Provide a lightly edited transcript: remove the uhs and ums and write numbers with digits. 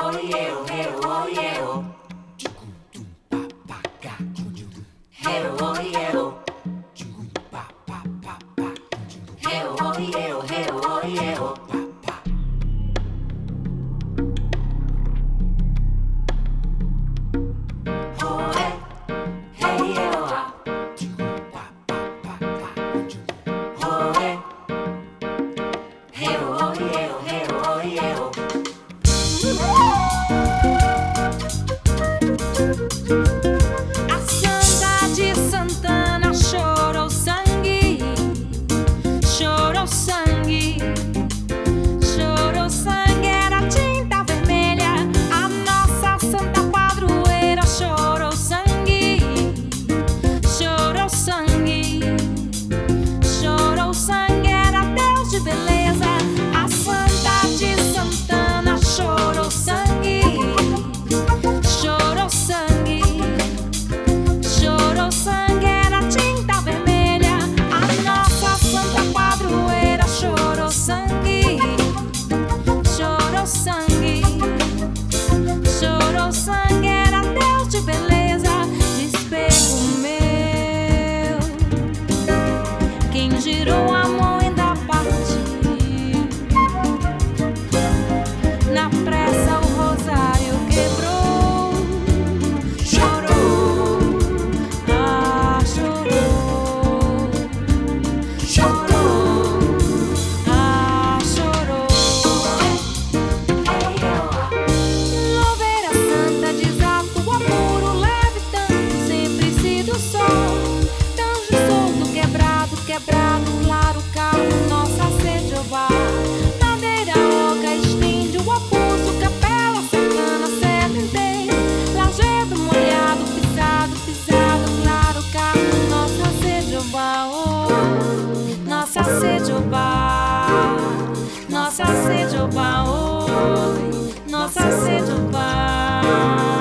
Girou a mão e ainda partiu. Na pressa o rosário quebrou. Chorou, ah, chorou. Chorou, ah, chorou. Louveira santa, desato, apuro, leve tanto, sempre sido sol. Tanjo solto, quebrado, claro, carro, nossa sede Jeová. Madeira oca, estende o abuso, capela, sacana, serpentei. Lajedo molhado, pisado, claro, carro, nossa sede Jeová. Oh, nossa sede Jeová. Nossa sede Jeová. Oh, nossa sede Jeová.